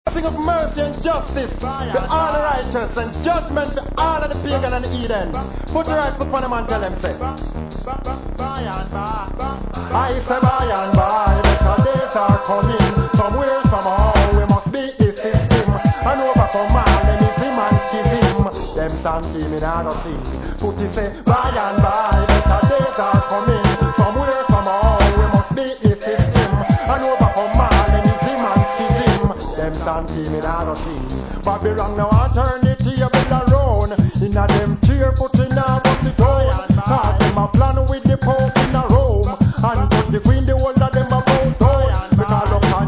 Sing of mercy and justice to all the righteous and judgment to all of the pagan and Eden. Put your eyes upon them and tell them, say, I say by and by, better days are coming. Somewhere, somehow, we must beat this system and overcome all enemies and schism. Them Santi me nah go sing. Put it say, by and by, better days are coming. Somewhere, somehow, we must beat this system and overcome all enemies and schism. Them Santi me nah go sing. Babylon now I turn the table around. Inna them chair put in a box it on. Cause them a plan with the Pope in a Rome. And put the Queen the